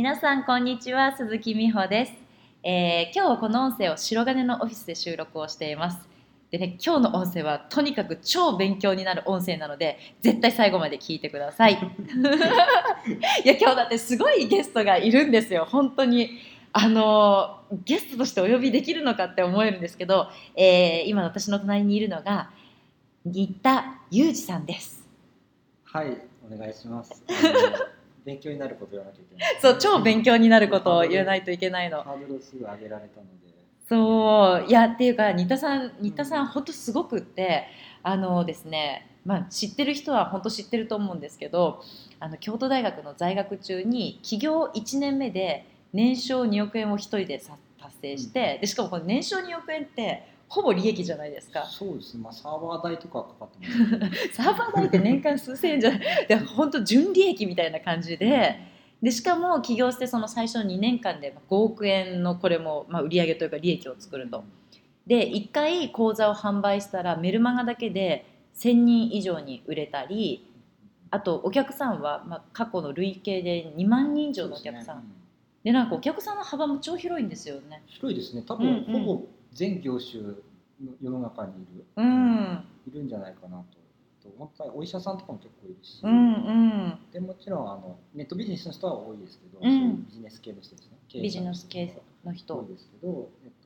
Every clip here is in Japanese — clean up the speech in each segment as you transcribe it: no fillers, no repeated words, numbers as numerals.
皆さんこんにちは、鈴木美穂です。今日はこの音声を白金のオフィスで収録をしています。でね、今日の音声はとにかく超勉強になる音声なので絶対最後まで聞いてください。いや今日だってすごいゲストがいるんですよ。本当にゲストとしてお呼びできるのかって思えるんですけど、今私の隣にいるのが新田裕二さんです。 はい、お願いします。勉強になることを言わなきゃいけない、 そう、超勉強になることを言わないといけないの。 ハードルをすぐ上げられたので。 そういやっていうか新田さん本当すごくってですね、知ってる人は本当知ってると思うんですけど、京都大学の在学中に起業1年目で年商2億円を一人で達成して、でしかもこの年商2億円ってほぼ利益じゃないですか。 そうですね、サーバー代とかかかってますね。 サーバー代って年間数千円じゃないで本当純利益みたいな感じで、しかも起業してその最初の2年間で5億円のこれも売上というか利益を作ると。で1回講座を販売したらメルマガだけで1000人以上に売れたり、あとお客さんは過去の累計で2万人以上のお客さんで、なんかお客さんの幅も超広いんですよね。 広いですね。多分、ほぼ全業種の世の中にいる、いるんじゃないかなと思ったり、お医者さんとかも結構いるし、でもちろんネットビジネスの人は多いですけど、そういうビジネス系の人ですね。 ビジネス系の人多いですけど、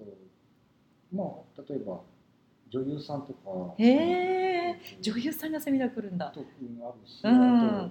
例えば女優さんとか、 女優さんがセミナー来るんだ。 とあるし、あ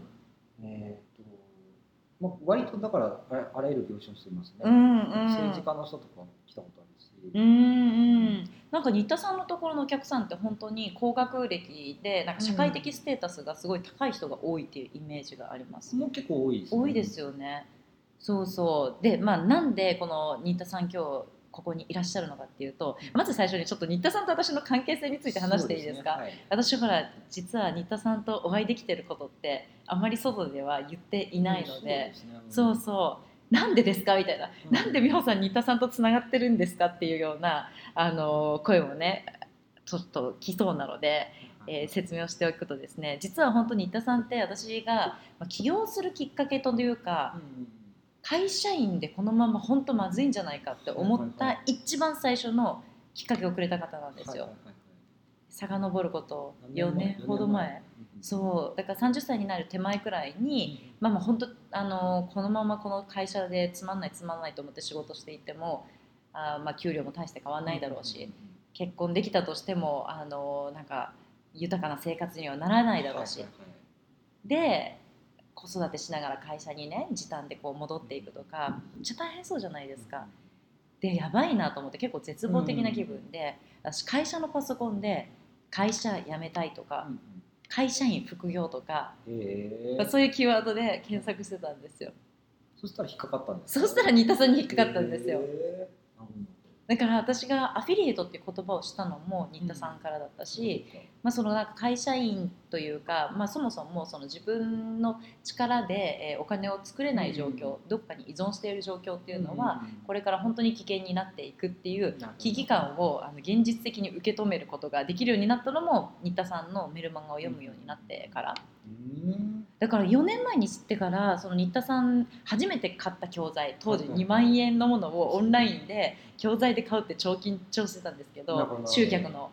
と割とだからあらゆる業種の人いますね。政治家の人とか来たことあるし。 なんか新田さんのところのお客さんって本当に高学歴でなんか社会的ステータスがすごい高い人が多いっていうイメージがあります。 もう結構多いですね。 多いですよね。そうそうで、なんでこの新田さん今日ここにいらっしゃるのかっていうと、まず最初にちょっと新田さんと私の関係性について話していいですか？私ほら実は新田さんとお会いできてることってあまり外では言っていないので、そうなんでですかみたいな、なんで美穂さん新田さんとつながってるんですかっていうような声もねちょっと来そうなので、説明をしておくとですね、実は本当に新田さんって私が起業するきっかけというか、会社員でこのまま本当まずいんじゃないかって思った一番最初のきっかけをくれた方なんですよ。遡ること4年ほど前、そうだから30歳になる手前くらいに、本当このままこの会社でつまんないと思って仕事していても給料も大して変わらないだろうし、結婚できたとしてもなんか豊かな生活にはならないだろうし、で子育てしながら会社にね時短でこう戻っていくとかめっちゃ大変そうじゃないですか。でやばいなと思って結構絶望的な気分で、私会社のパソコンで会社辞めたいとか、会社員副業とか、そういうキーワードで検索してたんですよ。 そしたら引っかかったんですか？ そしたら新田さんに引っかかったんですよ。だから私がアフィリエイトっていう言葉をしたのも新田さんからだったし、そのなんか会社員というか、そもそもその自分の力でお金を作れない状況、どっかに依存している状況っていうのはこれから本当に危険になっていくっていう危機感を現実的に受け止めることができるようになったのも新田さんのメルマガを読むようになってから。だから4年前に知ってから、その新田さん初めて買った教材、当時2万円のものをオンラインで教材で買うって超緊張してたんですけど、集客の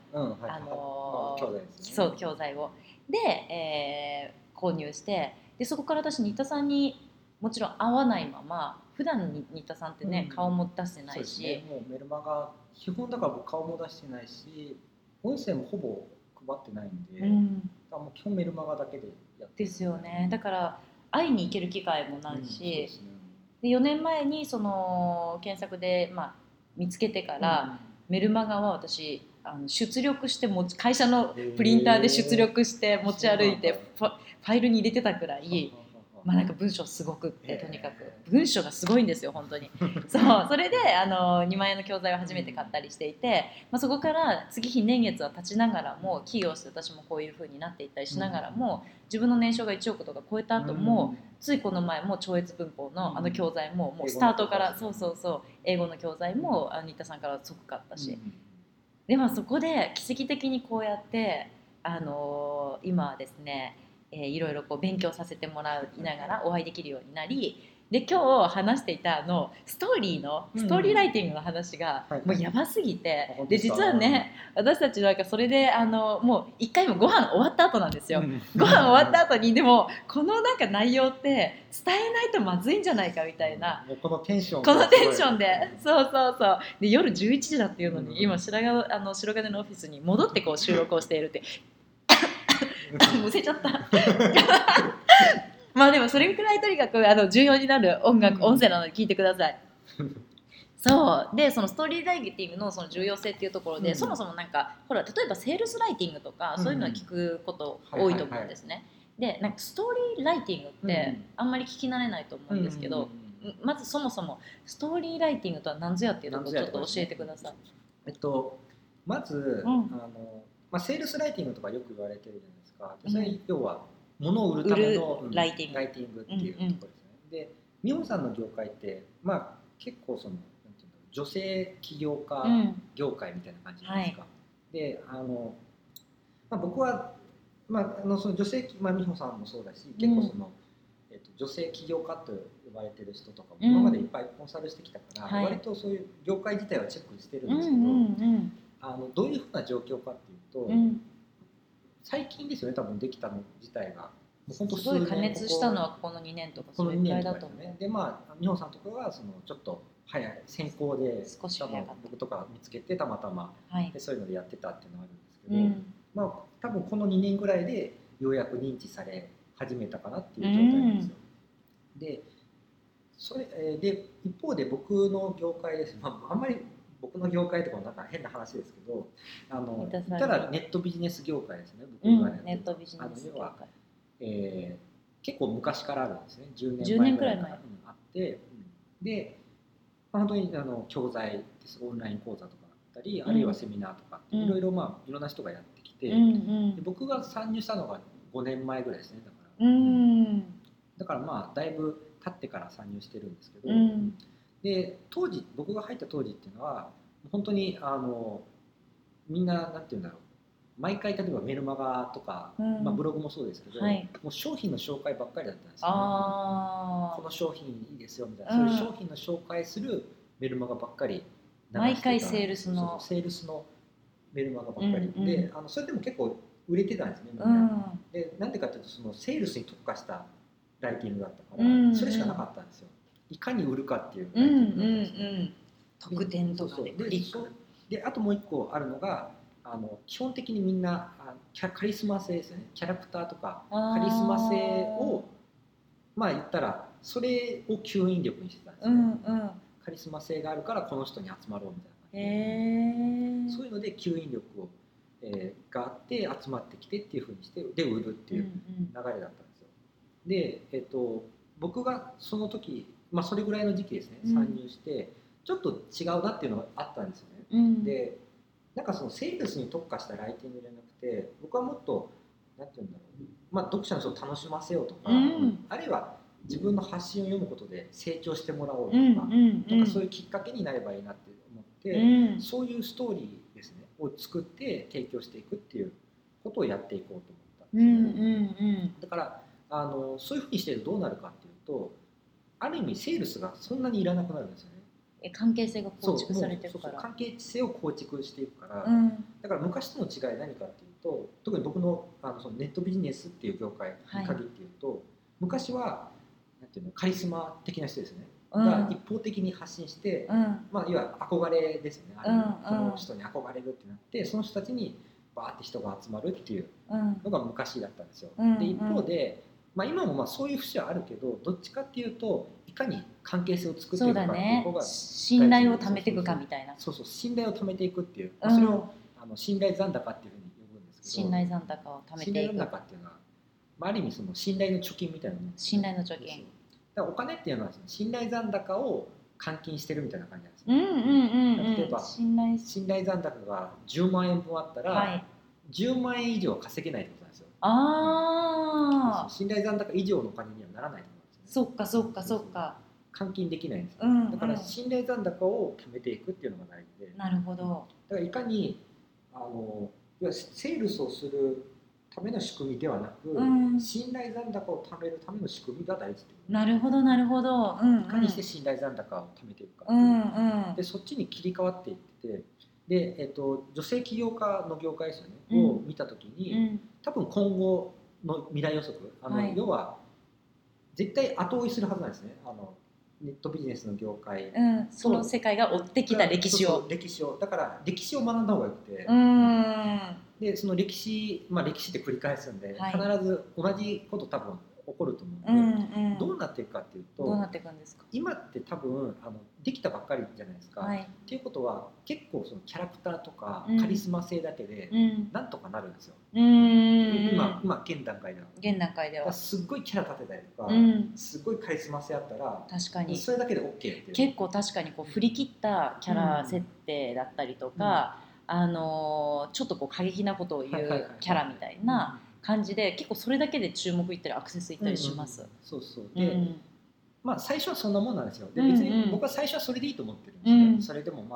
教材をで、購入して、でそこから私新田さんにもちろん会わないまま、普段に新田さんってね、顔も出してないし、 もうメルマガ基本だから僕顔も出してないし音声もほぼ配ってないんで、もう基本メルマガだけでやってですよね。だから会いに行ける機会もないし、で4年前にその検索で、見つけてから、メルマガは私出力して会社のプリンターで出力して持ち歩いてファイルに入れてたくらい、なんか文章すごくって、とにかく文章がすごいんですよ本当に。それで2万円の教材を初めて買ったりしていて、そこから月日年月は経ちながらも、起業して私もこういう風になっていったりしながらも、自分の年商が1億とか超えた後も、ついこの前も超越文法の教材ももうスタートから、英語の教材も新田さんから即買ったし、でそこで奇跡的にこうやって今はですね、いろいろこう勉強させてもらいながらお会いできるようになり、 で今日話していたストーリーライティングの話がもうやばすぎて、で実はね私たちなんかそれでもう1回もご飯終わった後なんですよ、ご飯終わった後にでもこのなんか内容って伝えないとまずいんじゃないかみたいな、 もうこのテンションでそうで夜11時だっていうのに、今白金のオフィスに戻ってこう収録をしているってむせちゃったまあでもそれくらいとにかく重要になる音声なので聞いてくださいそうでそのストーリーライティングのその重要性っていうところで、そもそもなんかほら例えばセールスライティングとかそういうのは聞くこと多いと思うんですね、でなんかストーリーライティングってあんまり聞き慣れないと思うんですけど、まずそもそもストーリーライティングとは何ぞやっていうところをちょっと教えてください。 まず、セールスライティングとかよく言われてるじゃないですか。それ要は物を売るためのライティングっていうところですね。で、美穂さんの業界って結構そのなんていうの、女性起業家業界みたいな感じじゃないですか。で、僕はその女性美穂さんもそうだし、結構その女性起業家と呼ばれてる人とかも今までいっぱいコンサルしてきたから、割とそういう業界自体はチェックしてるんですけど、どういうふうな状況かっていうと、最近ですよね、多分できたの自体がもう本当すごい加熱したのはこの2年とかそれぐらいだと思う。 で美穂さんとかがそのちょっと早い先行で少し早かった僕とか見つけてたまたま、でそういうのでやってたっていうのがあるんですけど、多分この2年ぐらいでようやく認知され始めたかなっていう状態なんですよ。で一方で僕の業界です、あんまり僕の業界とかもなんか変な話ですけど、言ったらネットビジネス業界ですね。僕がネットビジネス業界、 結構昔からあるんですね。 10年くらい前あって、で本当に教材です、オンライン講座とかあったり、あるいはセミナーとかいろいろいろんな人がやってきて、で僕が参入したのが5年前ぐらいですね。だからだいぶ経ってから参入してるんですけど、で僕が入った当時っていうのは本当にみんななんていうんだろう、毎回例えばメルマガとか、ブログもそうですけど、もう商品の紹介ばっかりだったんですよね。この商品いいですよみたいな、そういう商品の紹介するメルマガばっかり流してた。 毎回セールスのメルマガばっかりで、それでも結構売れてたんですね、みんな。でなんでかというとそのセールスに特化したライティングだったから、それしかなかったんですよ。いかに売るかっていうライティングだったんですね。 特典とかでクリックで、あともう一個あるのが基本的にみんなカリスマ性ですよね。キャラクターとかカリスマ性を言ったらそれを吸引力にしてたんですね。カリスマ性があるからこの人に集まろうみたいな感じで、そういうので吸引力を、があって集まってきてっていう風にしてで売るっていう流れだったんですよ。で、僕がその時、それぐらいの時期ですね、参入してちょっと違うなっていうのがあったんですよね。でなんかそのセールスに特化したライティングじゃなくて、僕はもっとなんていうんだろう、読者の人を楽しませようとか、あるいは自分の発信を読むことで成長してもらおうとか、なんかそういうきっかけになればいいなって思って、そういうストーリーですねを作って提供していくっていうことをやっていこうと思ったんですね。だからそういうふうにしてるとどうなるかっていうと、ある意味セールスがそんなにいらなくなるんですよね。 関係性が構築されてるから。 関係性を構築していくから、だから昔との違い何かっていうと、特に僕のそのネットビジネスっていう業界に限って言うと、昔はなんていうの、カリスマ的な人ですね、が一方的に発信して、いわゆる憧れですよね。この人に憧れるってなって、その人たちにバーって人が集まるっていうのが昔だったんですよ。で一方で、今もそういう節はあるけど、どっちかっていうといかに関係性を作っていくかっていう方が、 信頼を貯めていくかみたいな。 信頼を貯めていくっていう、それを信頼残高っていうふうに呼ぶんですけど、 信頼残高を貯めていく。 信頼残高っていうのは、ある意味その信頼の貯金みたいなもの。 信頼の貯金。 だからお金っていうのは信頼残高を換金してるみたいな感じなんですね。例えば信頼残高が10万円分あったら、10万円以上は稼げないってことなんですよ。信頼残高以上のお金にはならないってことなんですね。 そっか。 換金できないんですよ。だから信頼残高を貯めていくっていうのが大事で。 なるほど。 だからいかにセールスをするための仕組みではなく、信頼残高を貯めるための仕組みが大事ってこと。 なるほどなるほど、 いかにして信頼残高を貯めていくかっていう、でそっちに切り替わっていってて、で、女性起業家の業界ですよね、を見た時に、多分今後の未来予測、要は絶対後追いするはずなんですね、ネットビジネスの業界、 その世界が追ってきた歴史を。 だから歴史を学んだ方がよくて、でその歴史って繰り返すんで、必ず同じこと多分起こると思うので、どうなっていくかっていうと、 どうなっていくんですか。 今って多分できたばっかりじゃないですか、っていうことは結構そのキャラクターとかカリスマ性だけでなんとかなるんですよ、今現段階ではすっごいキャラ立てたりとか、すっごいカリスマ性あったら確かにそれだけで OK っていう、 結構確かにこう振り切ったキャラ設定だったりとか、ちょっとこう過激なことを言うキャラみたいな感じで、結構それだけで注目いったりアクセスいったりします。 そうそう。で、最初はそんなもんなんですよ。で、別に僕は最初はそれでいいと思ってるんですけど、それでも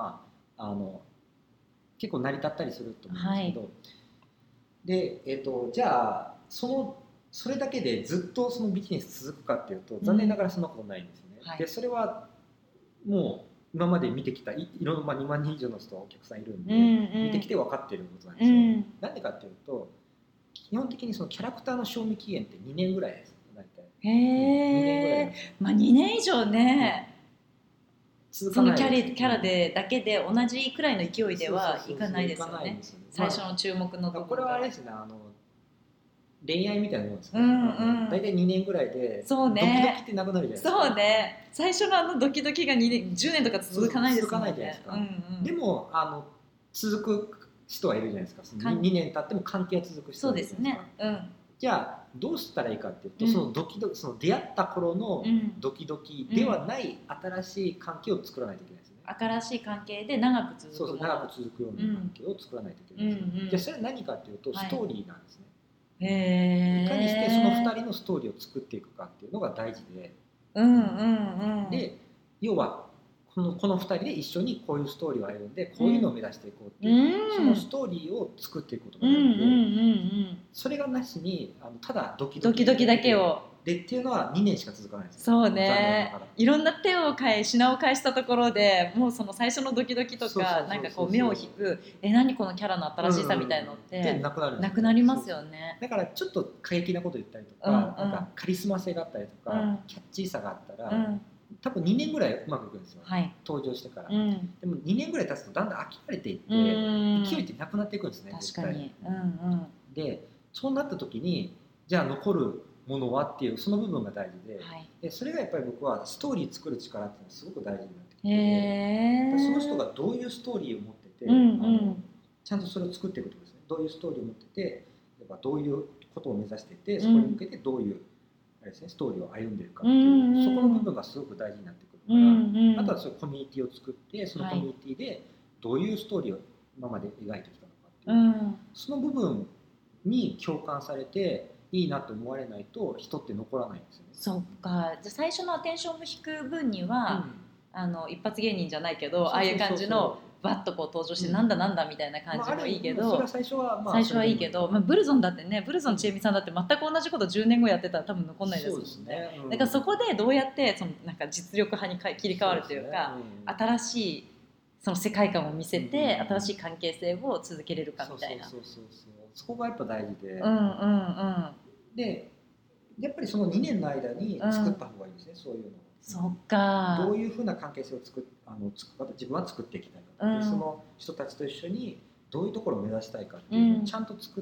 結構成り立ったりすると思うんですけど、で、じゃあそれだけでずっとそのビジネス続くかっていうと、残念ながらそんなことないんですよね。で、それはもう今まで見てきたいろんな2万人以上の人お客さんいるんで、見てきて分かっていることなんですよ。なんでかっていうと、基本的にそのキャラクターの賞味期限って2年ぐらいです、大体。 2年ぐらい。2年以上ね、そのキャラでだけで同じくらいの勢いではいかないですよね。最初の注目のところ。 これはあれですね、恋愛みたいなものですね。大体2年ぐらいでドキドキってなくなるじゃないですか。 そうね。最初のドキドキが10年とか続かないですもんね。 続かないじゃないですか。でも続く人はいるじゃないですか。2年経っても関係は続く人はいるじゃないですか。そうですね。じゃあどうしたらいいかっていうと、そのドキドキ、その出会った頃のドキドキではない新しい関係を作らないといけないですね。 新しい関係で長く続く。 そう長く続くような関係を作らないといけないですね。じゃあそれは何かっていうとストーリーなんですね。いかにしてその2人のストーリーを作っていくかっていうのが大事で、で要はこの2人で一緒にこういうストーリーを歩んでこういうのを目指していこうっていう、そのストーリーを作っていくことが大事で、それがなしにただドキドキだけをでっていうのは2年しか続かないですよ。 そうね。いろんな品を返したところでもうその最初のドキドキとかなんかこう目を引く何このキャラの新しさみたいのってなくなりますよね。 だからちょっと過激なこと言ったりとか、なんかカリスマ性があったりとか、キャッチーさがあったら、多分2年ぐらいうまくいくんですよ、登場してから。でも2年ぐらい経つとだんだん飽きられていって勢いってなくなっていくんですね。 確かに。 でそうなった時にじゃあ残るものはっていうその部分が大事で、でそれがやっぱり僕はストーリー作る力っていうのはすごく大事になってきて、その人がどういうストーリーを持ってて、ちゃんとそれを作っていくことですね。どういうストーリーを持ってて、どういうことを目指していて、そこに向けてどういうストーリーを歩んでいるかっていう、そこの部分がすごく大事になってくるから、あとはそういうコミュニティを作って、そのコミュニティでどういうストーリーを今まで描いてきたのかっていう、その部分に共感されていいなと思われないと人って残らないんですよね。 そっか。じゃあ最初のアテンションを引く分には、一発芸人じゃないけど、ああいう感じのバッとこう登場してなんだみたいな感じもいいけど、 それは最初はいいけど、ブルゾンだってね、ブルゾンちえみさんだって全く同じこと10年後やってたら多分残んないですもんね。だからそこでどうやってそのなんか実力派に切り替わるというか、新しいその世界観を見せて、新しい関係性を続けれるかみたいな。 そこがやっぱ大事で、でやっぱりその2年の間に作った方がいいですね、そういうのを。 そっか。 どういうふうな関係性を自分は作っていきたいか、その人たちと一緒にどういうところを目指したいかっていうのをちゃんと作って、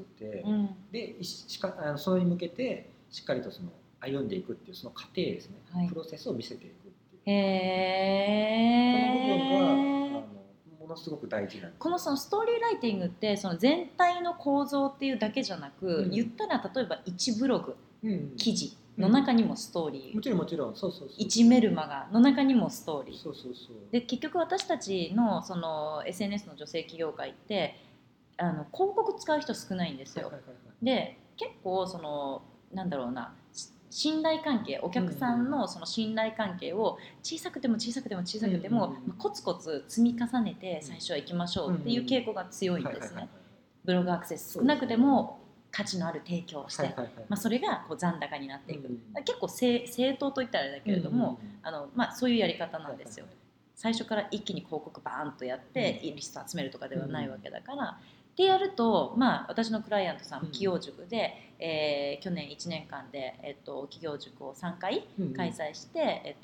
でそれに向けてしっかりとその歩んでいくっていうその過程ですね、プロセスを見せていくっていう、この部分がものすごく大事なんです。 このそのストーリーライティングってその全体の構造っていうだけじゃなく、言ったら例えば1ブログ、記事の中にもストーリー、 もちろん 1メルマガの中にもストーリー、で結局私たちのその SNS の女性起業界って広告使う人少ないんですよ。で結構そのなんだろうな、信頼関係、お客さんのその信頼関係を小さくてもコツコツ積み重ねて最初は行きましょうっていう傾向が強いんですね。ブログアクセス少なくても価値のある提供をして、 はいはいはい、 まあ、それがこう残高になっていく、結構正当といったらあれだけれども、まあ、そういうやり方なんですよ。最初から一気に広告バーンとやってリスト集めるとかではないわけだから、ってやると、まあ、私のクライアントさん企業塾で、去年1年間で、企業塾を3回開催して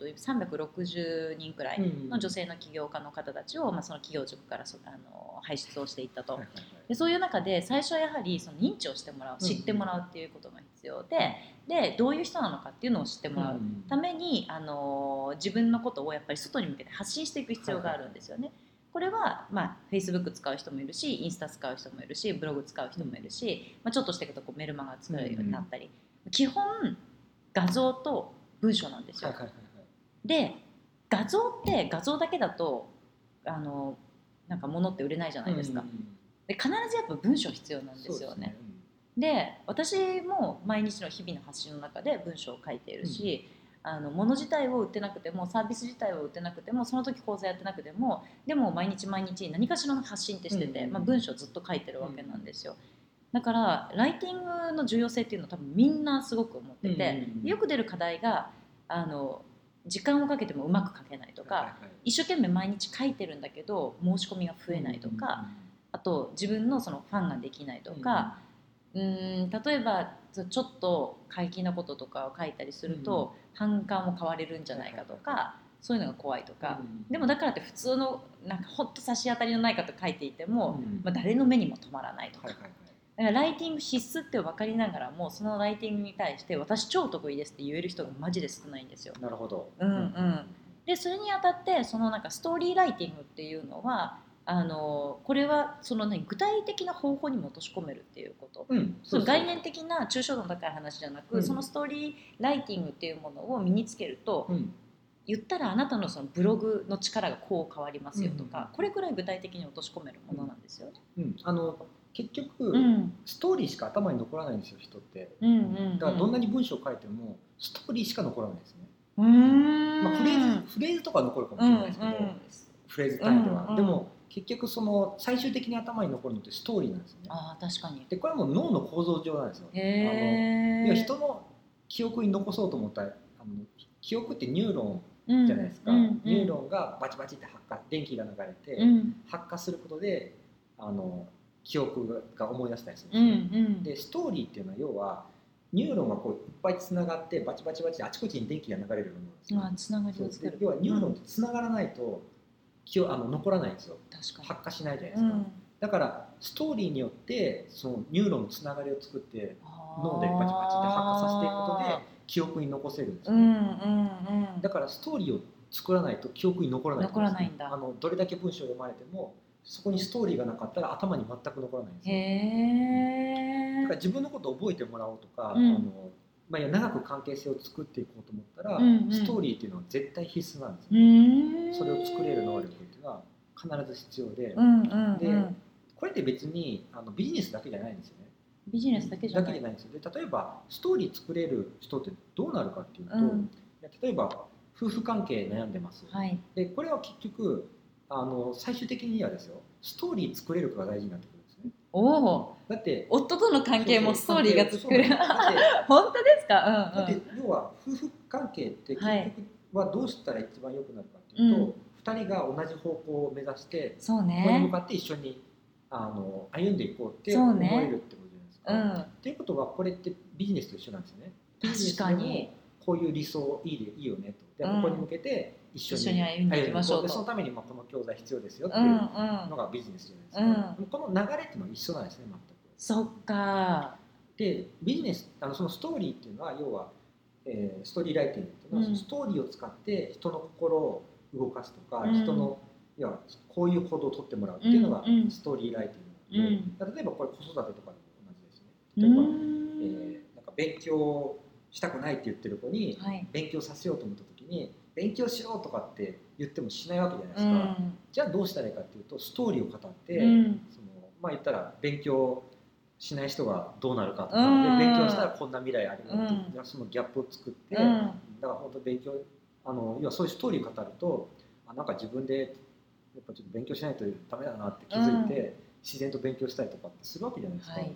、360人くらいの女性の起業家の方たちを、まあ、その企業塾から輩出をしていったと。でそういう中で最初はやはりその認知をしてもらう、知ってもらうっていうことが必要で、どういう人なのかっていうのを知ってもらうために、自分のことをやっぱり外に向けて発信していく必要があるんですよね。これは、まあ、Facebook 使う人もいるし、インスタ使う人もいるし、ブログ使う人もいるし、まあ、ちょっとしていくとこうメルマガ作れるようになったり、基本画像と文章なんですよ。で、画像って画像だけだとなんか物って売れないじゃないですか。で必ずやっぱ文章必要なんですよね。で、私も毎日の日々の発信の中で文章を書いているし、物自体を売ってなくても、サービス自体を売ってなくても、その時講座やってなくても、でも毎日毎日何かしらの発信ってしてて、まあ、文章をずっと書いてるわけなんですよ。だからライティングの重要性っていうのを多分みんなすごく思ってて、よく出る課題が時間をかけてもうまく書けないとか、一生懸命毎日書いてるんだけど申し込みが増えないとか、あと自分のそのファンができないとか、例えばちょっと過激なこととかを書いたりすると反感を買われるんじゃないかとか、そういうのが怖いとか、でもだからって普通のなんかほんと差し当たりのないこと書いていても、まあ、誰の目にも止まらないとか、だからライティング必須って分かりながらも、そのライティングに対して私超得意ですって言える人がマジで少ないんですよ。 なるほど。 でそれにあたってそのなんかストーリーライティングっていうのはこれはその、ね、具体的な方法にも落とし込めるっていうこと、その概念的な抽象度の高い話じゃなく、そのストーリーライティングっていうものを身につけると、言ったらあなたのそのブログの力がこう変わりますよとか、これくらい具体的に落とし込めるものなんですよね。 結局、ストーリーしか頭に残らないんですよ、人って。だからどんなに文章を書いてもストーリーしか残らないですね。まあ、フレーズとか残るかもしれないですけど、フレーズ単位では、でも結局その最終的に頭に残るのってストーリーなんですよね。 確かに。 でこれはもう脳の構造上なんですよ。要は人の記憶に残そうと思ったら、記憶ってニューロンじゃないですか。ニューロンがバチバチって電気が流れて、発火することで記憶が思い出したりするんですね。でストーリーっていうのは要はニューロンがこういっぱいつながってバチバチバチあちこちに電気が流れるようなものです。 つながりを作る。 要はニューロンってつながらないと残らないんですよ。発火しないじゃないですか。だからストーリーによってそのニューロンのつながりを作って脳でバチバチって発火させていくことで記憶に残せるんですよね。だからストーリーを作らないと記憶に残らないんですね。どれだけ文章を読まれてもそこにストーリーがなかったら頭に全く残らないんですよ。だから自分のことを覚えてもらおうとか、長く関係性を作っていこうと思ったら、ストーリーっていうのは絶対必須なんですね。それを作れる能力っていうのは必ず必要で、これって別にビジネスだけじゃないんですよね。 ビジネスだけじゃないんですよ。で例えばストーリー作れる人ってどうなるかっていうと、例えば夫婦関係悩んでます。でこれは結局最終的にはですよ、ストーリー作れるかが大事になってくるんですね。だって夫との関係もストーリーが作る。本当ですか？ だって要は夫婦関係って結局はどうしたら一番良くなるかっていうと、2人が同じ方向を目指してここに向かって一緒に歩んでいこうって思えるってことじゃないですか。っていうことはこれってビジネスと一緒なんですよね。 確かにこういう理想いいよねと。でここに向けて一緒に歩んでいきましょうと。そのためにこの教材必要ですよっていうのがビジネスじゃないですか。この流れっていうのは一緒なんですね、全く。 そっか。 でビジネスそのストーリーっていうのは要は、ストーリーライティングっていうのは、ストーリーを使って人の心を動かすとか、人の要はこういう行動を取ってもらうっていうのがストーリーライティングなので、例えばこれ子育てとかでも同じですね。例えば、なんか勉強したくないって言ってる子に勉強させようと思った時に、勉強しようとかって言ってもしないわけじゃないですか。じゃあどうしたらいいかっていうと、ストーリーを語って、言ったら勉強しない人がどうなるかとか、で勉強したらこんな未来あるよって、そのギャップを作って、だから本当勉強要はそういうストーリーを語ると、なんか自分でやっぱちょっと勉強しないとダメだなって気づいて、自然と勉強したりとかってするわけじゃないですか。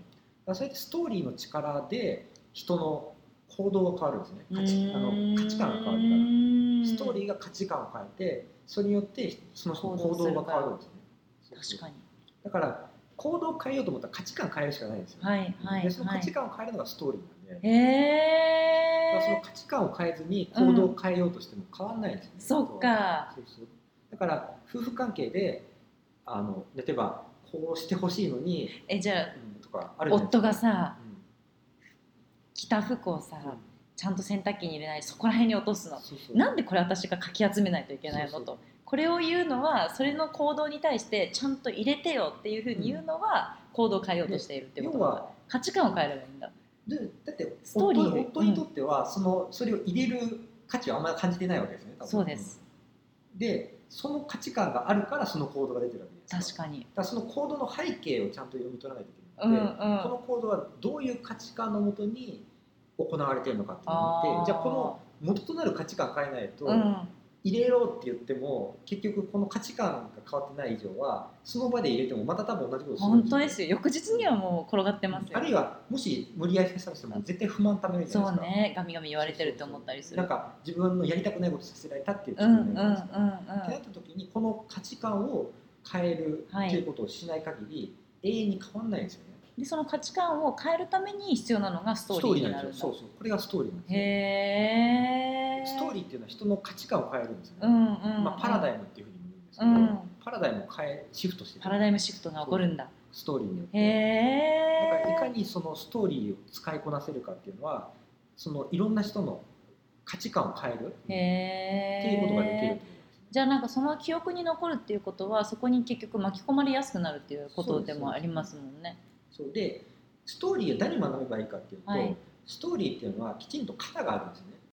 そうやってストーリーの力で人の行動が変わるんですね。価値観が変わるから、ストーリーが価値観を変えて、それによってその人の行動が変わるんですね。 確かに。 だから行動を変えようと思ったら価値観を変えるしかないんですよ、 はいはい、 でその価値観を変えるのがストーリーなんで、その価値観を変えずに行動を変えようとしても変わらないんですよね、 そっか。 そうだから夫婦関係で例えばこうしてほしいのにじゃあ、 とかあるじゃないですか。 夫がさ、着た服をさ、ちゃんと洗濯機に入れないでそこら辺に落とすの。なんでこれ私がかき集めないといけないのと。これを言うのはそれの行動に対してちゃんと入れてよっていうふうに言うのは行動を変えようとしているっていうことは、価値観を変えればいいんだ。 だってストーリー夫にとってはそれを入れる価値はあんまり感じてないわけですね、多分。 そうです。 でその価値観があるからその行動が出てるわけです。 確かに。 だからその行動の背景をちゃんと読み取らないといけないので、この行動はどういう価値観のもとに行われているのかっていうのを見て、じゃあこの元となる価値観を変えないと、入れろって言っても結局この価値観が変わってない以上はその場で入れてもまた多分同じことするんですよ。 本当ですよ。翌日にはもう転がってますよ。 あるいはもし無理やりさせたとしても絶対不満ためるじゃないですか。そうね、ガミガミ言われてるって思ったりする。 なんか自分のやりたくないことさせられたっていう気分になるんですか。ってなった時にこの価値観を変えるっていうことをしない限り、永遠に変わらないんですよね。 でその価値観を変えるために必要なのがストーリーになるんだ。 そうこれがストーリーなんですよ。ストーリーっていうのは人の価値観を変えるんですよね。パラダイムっていうふうにも言うんですけど、パラダイムをシフトしてる。 パラダイムシフトが起こるんだ。 ストーリーによって。だからいかにそのストーリーを使いこなせるかっていうのは、そのいろんな人の価値観を変えるっていうことができる。 じゃあなんかその記憶に残るっていうことはそこに結局巻き込まれやすくなるっていうことでもありますもんね。 そうでストーリーを誰に学べばいいかっていうと、ストーリーっていうのはきちんと型があるんですよね。